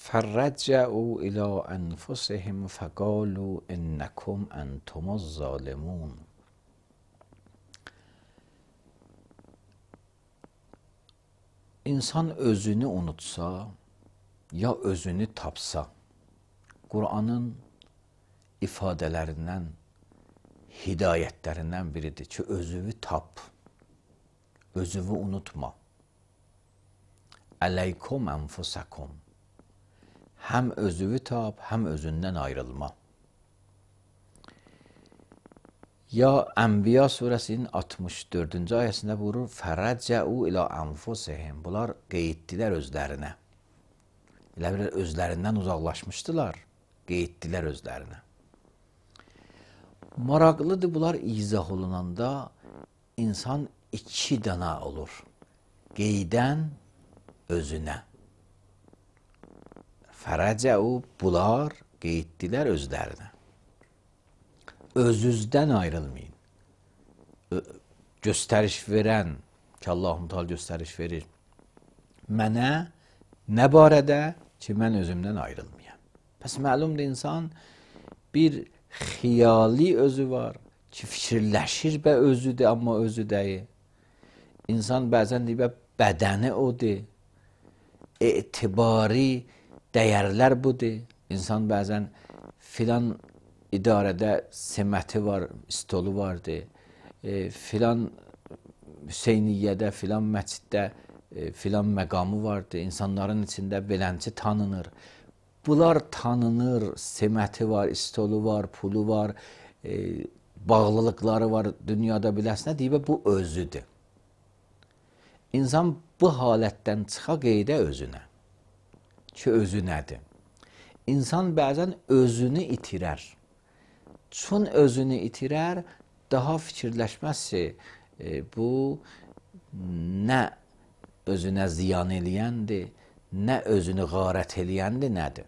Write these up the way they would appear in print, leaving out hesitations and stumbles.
فرجعوا إلى أنفسهم فقالوا إنكم أنتم الظالمون. İnsan özünü unutsa ya özünü tapsa, Qur'anın ifadələrindən, hidayətlərindən biridir ki, özünü tap, özünü unutma. Əleykum ənfusakum. Həm özünü tap, həm özündən ayrılma. Ya Ənbiya surəsinin 64-cü ayəsində buyurur, Fərəcəu ilə ənfusihim. Bunlar qeydtdilər özlərinə. Elə bilir, özlərindən uzaqlaşmışdılar, qeydtdilər özlərinə. Maraqlıdır, bunlar izah olunanda insan iki dana olur. Qeydən özünə. Fərəcəu, bunlar qeydtdilər özlərinə. Özünüzdən ayrılmayın. Göstəriş verən ki, Allah-u Teala göstəriş verir. Mənə nə barədə ki, mən özümdən ayrılmayam. Pəs məlumdur, insan bir xiyali özü var ki, fikirləşir bə özüdür, amma özü deyil. İnsan bəzən deyir, bədəni odur. Etibari dəyərlər budur. İnsan bəzən filan idarədə seməti var, stolu vardı. Filan Hüseyniyyədə, filan məsciddə filan məqamı vardı. İnsanların içində belənci tanınır. Bunlar tanınır, seməti var, stolu var, pulu var, bağlılıqları var dünyada biləsinə deyib, bu özüdür. İnsan bu halətdən çıxa qeydə özünə ki, özü nədir? İnsan bəzən özünü itirər. Çün özünü itirər, daha fikirləşməzsə, bu nə özünə ziyan eləyəndir, nə özünü qarət eləyəndir, nədir?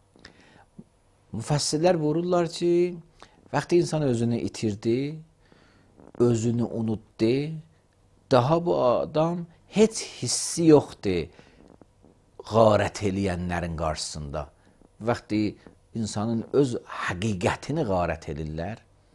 Müfəssirlər buyururlar ki, vaxtı insan özünü itirdi, özünü unutdu, daha bu adam heç hissi yoxdur qarət eləyənlərin qarşısında. Vaxtı insanın öz həqiqətini qarət edirlər.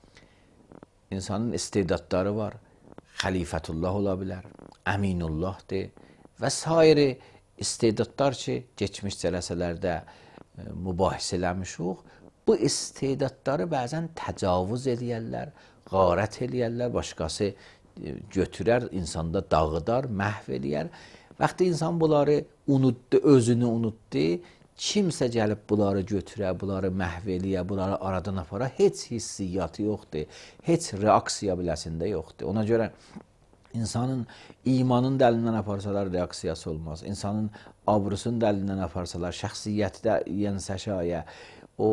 İnsanın istedadları var. Xəlifətullah ola bilər, Əminullahdır və s. istedadlar ki, keçmiş cələsələrdə mübahisə eləmişik. Bu istedadları bəzən təcavüz eləyərlər, qarət eləyərlər, başqası götürər, insanda dağıdar, məhv eləyər. Vaxtı insan bunları unutdu, özünü unutdu, kimsə gəlib bunları götürə, bunları məhv eləyə, bunları aradan apara, heç hissiyyatı yoxdur, heç reaksiya biləsində yoxdur. Ona görə insanın imanın dəlindən aparsalar reaksiyası olmaz. İnsanın abrusunu dəlindən aparsalar, şəxsiyyəti də yensə şayə, o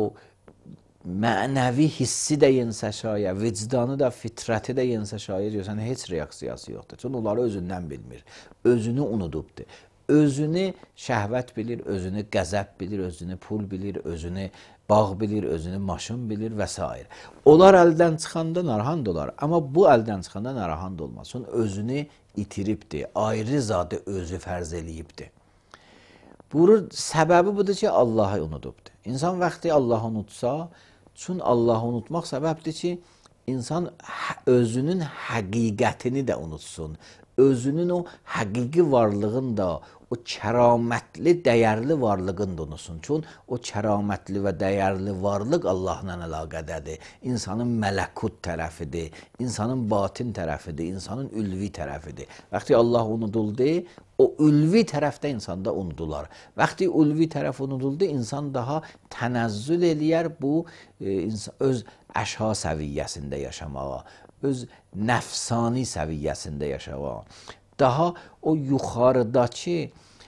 mənəvi hissi də yensə şayə, vicdanı da, fitrəti də yensə şayə, görsən, heç reaksiyası yoxdur. Çünki onları özündən bilmir, özünü unudubdur. Özünü şəhvət bilir, özünü qəzəb bilir, özünü pul bilir, özünü bağ bilir, özünü maşın bilir və s. Onlar əldən çıxanda narahat olar, amma bu əldən çıxanda narahat olmaz. Çünki özünü itiribdir, ayrı zadı özü fərz eləyibdir. Buyurur, səbəbi budur ki, Allahı unudubdur. İnsan vaxtı Allahı unutsa, çünki Allahı unutmaq səbəbdir ki, insan özünün həqiqətini də unutsun. Özünün o həqiqi varlığını da, o kəramətli, dəyərli varlığını da unutsun. Çünki o kəramətli və dəyərli varlıq Allahla əlaqədədir. İnsanın mələkut tərəfidir, insanın batin tərəfidir, insanın ülvi tərəfidir. Vaxtı Allah unuduldu, o ülvi tərəfdə insanda unudular. Vaxtı ülvi tərəf unuduldu, insan daha tənəzzül eləyər bu öz əşha səviyyəsində yaşamağa, öz nəfsani səviyyəsində yaşamaq. Daha o yuxarıdakı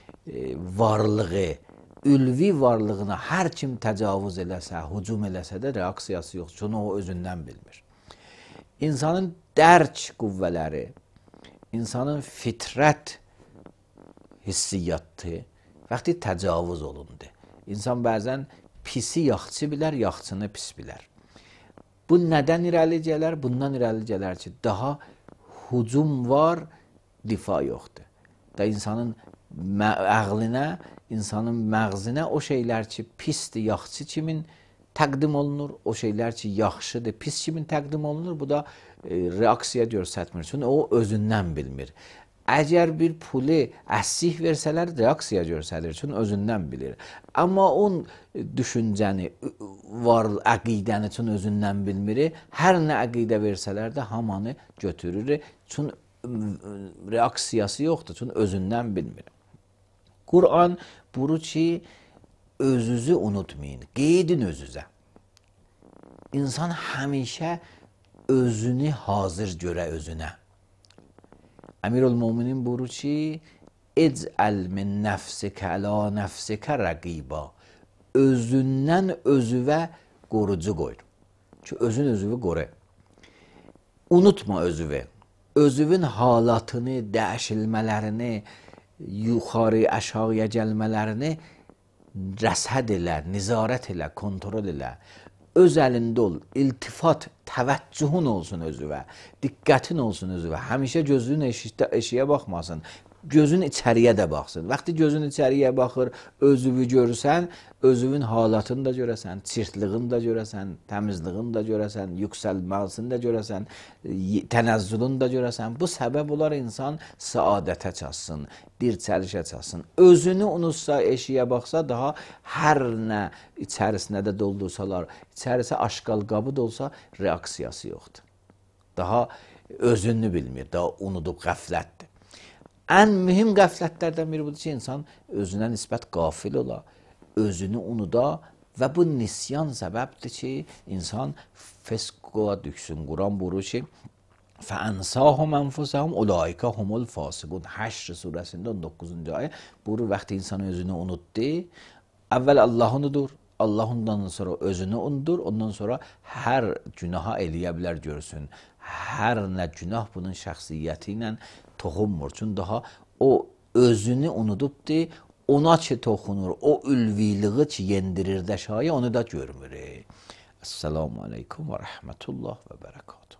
varlığı, ülvi varlığına hər kim təcavüz eləsə, hücum eləsə də reaksiyası yoxdur. Çünki o özündən bilmir. İnsanın dərk qüvvələri, insanın fitrət hissiyyatı vaxtı təcavüz olundu. İnsan bəzən pisi yaxçı bilər, yaxçını pis bilər. Bu nədən irəli gələr? Bundan irəli gələr ki, daha hücum var, difa yoxdur. Da insanın əqlinə insanın məğzinə o şeylər ki, pisdir, yaxşı kimin təqdim olunur, o şeylər ki, yaxşıdır, pis kimin təqdim olunur, bu da reaksiya göstərmir. Çünki o özündən bilmir. Əgər bir pulu əsih versələr, reaksiya göstərir, çünki özündən bilir. Amma on düşüncəni, var əqidəni üçün özündən bilmir, hər nə əqidə versələr də hamanı götürür, çünki reaksiyası yoxdur, çünki özündən bilmir. Kur'an buyurur ki, özünüzü unutmayın, qeydin özünüzə. İnsan həmişə özünü hazır görə özünə. Əmirül-Müminin buyurur ki, ec'al min nəfsikə əla nəfsikə rəqiba. Özündən özüvə qorucu qoy. Ki, özün özüvü qoru. Unutma özüvü. Özüvün halatını, dəyişilmələrini, yuxarı, aşağıya gəlmələrini rəsəd elə, nizarət elə, kontrol elə. Öz əlində ol, iltifat, təvəccühün olsun özüvə, diqqətin olsun özüvə. Həmişə gözün eşiyə baxmasın, gözün içəriyə də baxsın. Vaxtı gözün içəriyə baxır, özüvü görürsən, özüvün halatını da görəsən, çirtliğini da görəsən, təmizliğini da görəsən, yüksəlməsini də görəsən, tənəzzülünü də görəsən. Bu səbəb olar insan səadətə çatsın, dirçəlişə çatsın. Özünü unutsa, eşiyə baxsa, daha hər nə içərisinə də doldursalar, içərisi aşqal qabı da olsa, reaksiyası yoxdur. Daha özünü bilmir, daha unudub qəflətdir. Ən mühüm qəflətlərdən biri budur ki, insan özünə nisbət qafil ola, özünü unuda və bu nisyan səbəbdir ki, insan feskoa düşsün. Quran buyurur ki, فَاَنْسَاهُمْ اَنْفُسَهُمْ اُولَٰئِكَ هُمُ الْفَاسِقُونَ Həşr surəsində 19-cu ayə buyurur, vaxtı insan özünü unutdu, əvvəl Allah unudur, Allah ondan sonra özünü unudur, ondan sonra hər günaha eləyə bilər görsün. Hər nə günah bunun şəxsiyyəti ilə toxunmur. Çünki daha o özünü unudubdur, ona ki toxunur, o ülviliği ki yendirir də şaya, onu da görmür. Esselamu aleykum və rəhmətullah və bərəkatuhu.